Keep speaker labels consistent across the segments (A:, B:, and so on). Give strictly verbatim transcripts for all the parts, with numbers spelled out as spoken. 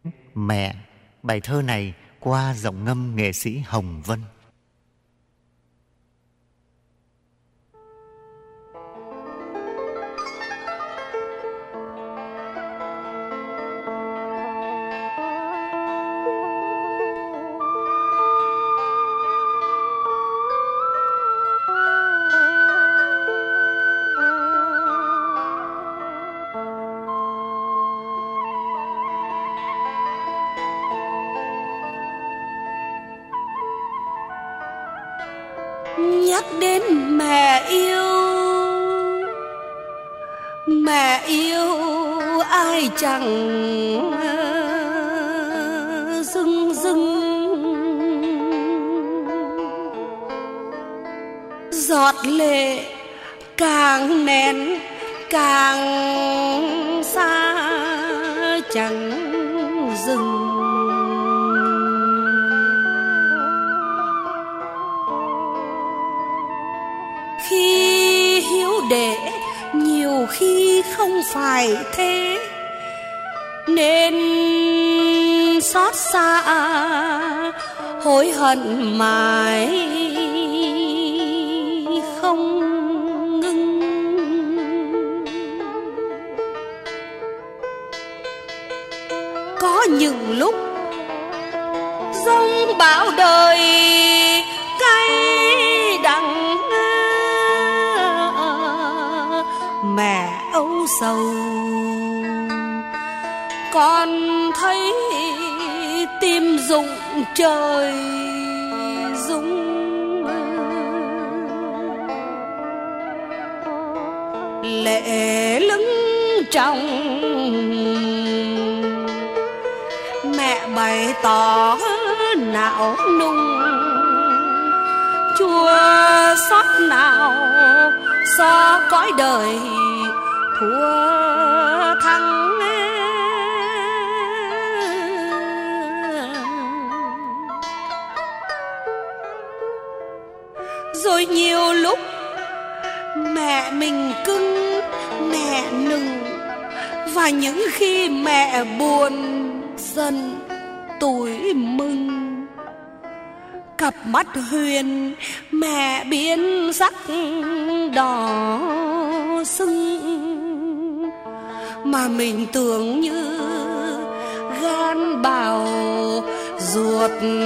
A: Mẹ, bài thơ này qua giọng ngâm nghệ sĩ Hồng Vân.
B: Nhắc đến mẹ yêu, mẹ yêu ai chẳng rưng rưng, giọt lệ càng nén càng xa chẳng dừng. Khi hiếu đệ nhiều khi không phải thế, nên xót xa hối hận mãi không ngưng. Có những lúc giông bão đời cay đắng, mẹ âu sầu con thấy tim rụng trời rung. Lệ lưng tròng mẹ bày tỏ não nung, chua xót nào so cõi đời thua thắng. Rồi nhiều lúc mẹ mình cưng, mẹ nừng, và những khi mẹ buồn dần tuổi mừng, cặp mắt huyền mẹ biến sắc đỏ sưng, mà mình tưởng như gan bào ruột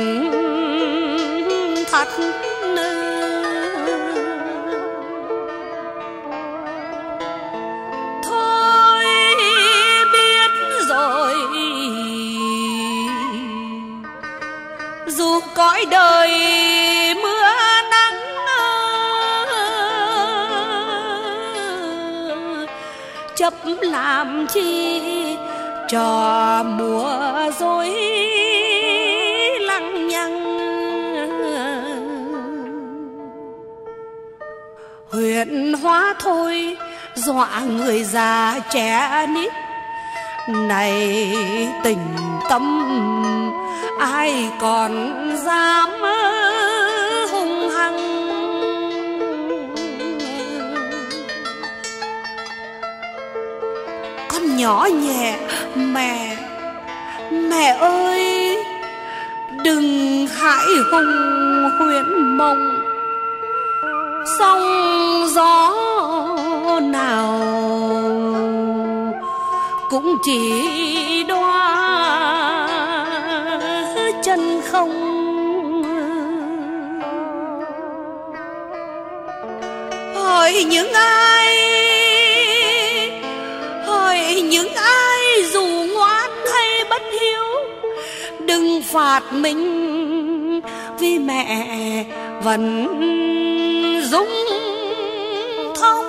B: thắt. Thôi biết rồi, dù cõi đời mưa nắng, chấp làm chi trò mùa dối lăng nhăng. Huyện hóa thôi dọa người già trẻ nít, này tình tâm ai còn dám hung hăng. Con nhỏ nhẹ mẹ, mẹ ơi đừng hại hùng huyện mộng, sóng gió nào cũng chỉ đoa chân không. Hỏi những ai, hỏi những ai dù ngoan hay bất hiếu, đừng phạt mình vì mẹ vẫn dung thông.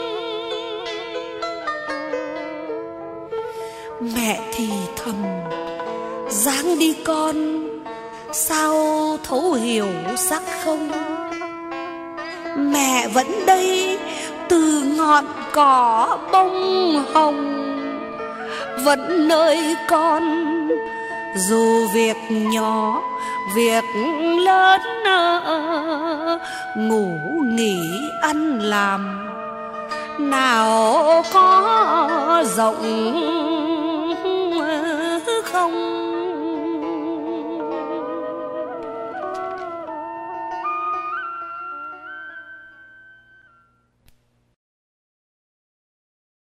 B: Mẹ thì thầm dáng đi con, sao thấu hiểu sắc không? Mẹ vẫn đây từ ngọn cỏ bông hồng, vẫn nơi con dù việc nhỏ việc lớn, ngủ nghỉ ăn làm nào có rộng không. không.